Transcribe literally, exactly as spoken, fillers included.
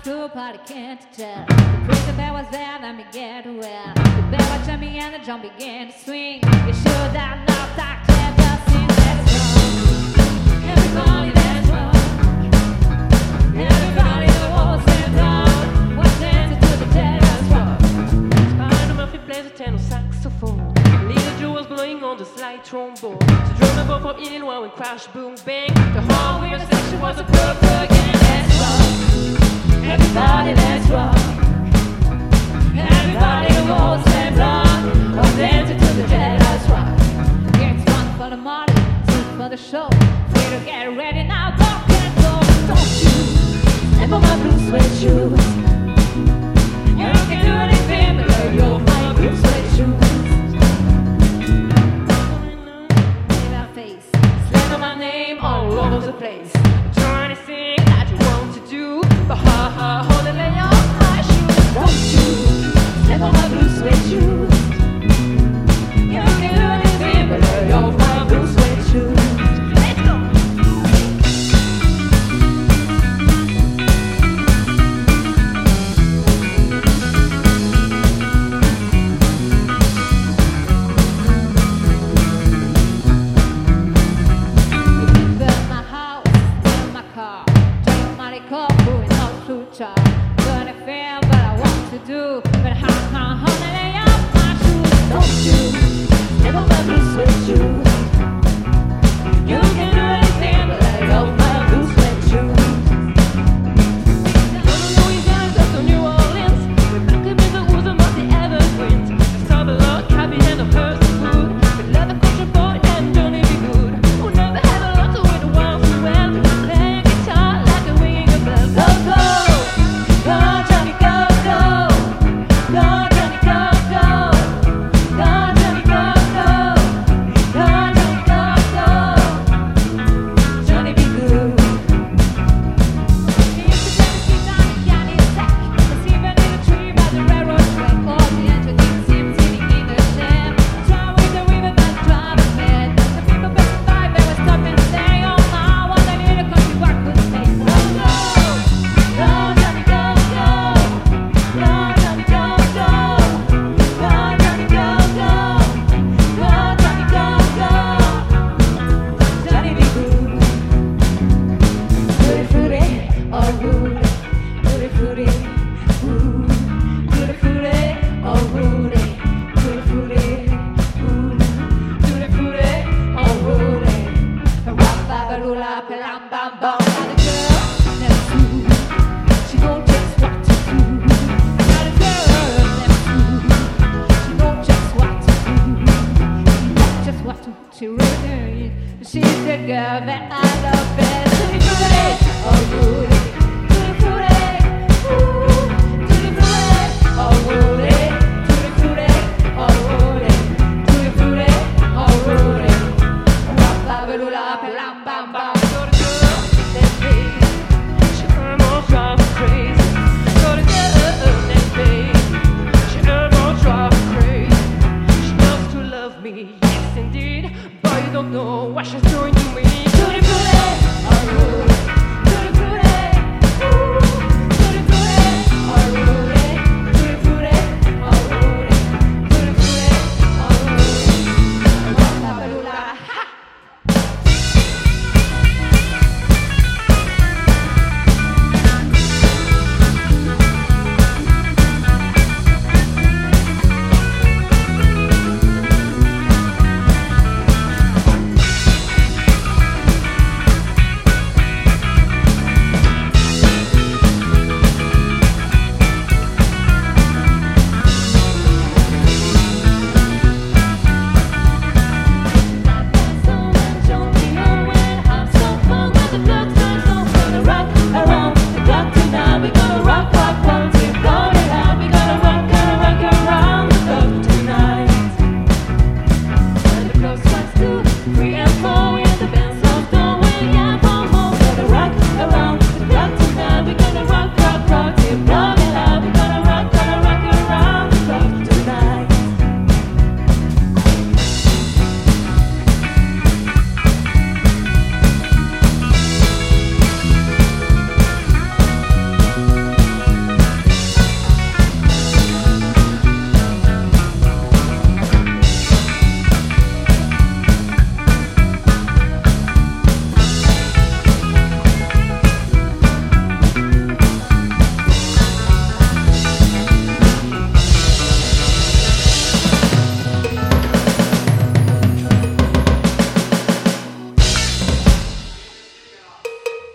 cool party, can't you tell? The prison bell was there, then began to well. The bell was jumping and the drum began to swing. You should have not that clever since that's wrong. Everybody that's wrong. Everybody that was and wrong was dancing to the dead as wrong. Spider Murphy plays a tenor saxophone. Little Joe was blowing on the slide trombone. The drummer boy from Illinois went crash, boom, bang. The whole weird section was a perfect game. That's wrong. Everybody that's wrong. Everybody who was and wrong was dancing to the dead as wrong. It's one for the money, two for the show. Free to get ready now, rock and roll. Don't you ever my blue suede shoes? You can do anything but you're my blue suede shoes. Slam my name all over the place. Do anything that you want to do, but ha ha, hold it, lay off my shoes. Don't you step on my blue suede shoes? You can do anything but lay off my blue suede shoes. Let's go! Going out to char, gonna fail, but I want to do. But how can honey lay off my shoes? Don't you step on my blue suede shoes? You can do anything but lay off my blue suede shoes. Down in Louisiana, just to New Orleans, we're back in the woods among the evergreens. I saw the Lord cabby and a person food. We love the country boy and Johnny B. Good, who never had a lot to with the ones who well. Playing guitar like a ringing a bell. Go, go, go, Johnny, go, go, go, Johnny, go, go, go, Johnny, go, go, go, Johnny, go, go, Johnny be good. She used to take the street down the county sack. It's even in a tree by the railroad track. All the engineers seem sitting in the sand. Trying with the river by the driving man. The people passing by, they were stop and say, oh, now what I need a country rock would say. Go, go. Go, Johnny, go, go. Go, Johnny, go, go. Go, Johnny, go, go. Go, Johnny, go, go. Johnny be good. Tutti frutti, oh Rudy. Tutti frutti, ooh. Tutti frutti, oh Rudy. Tutti frutti, ooh. Tutti frutti, oh Rudy. Ra-ba-ba-loo-la, pa-lam-bam-bam. Got a girl next to you. She knows just what to do. Got a girl next to you. She knows just what to do. She knows just what to do. She really is. She's the girl that I love best. Tutti frutti, oh Rudy. Tutti frutti, ooh. Tutti frutti, oh Rudy. Tutti frutti, oh Rudy. Tutti frutti, oh Rudy. Ra-ba-ba-loo-la, pa-lam-bam-bam. Got a girl that baby, she almost drive me crazy. Got a girl that baby, she almost drive me crazy. She loves to love me, yes indeed, but you don't know what she's doing to me.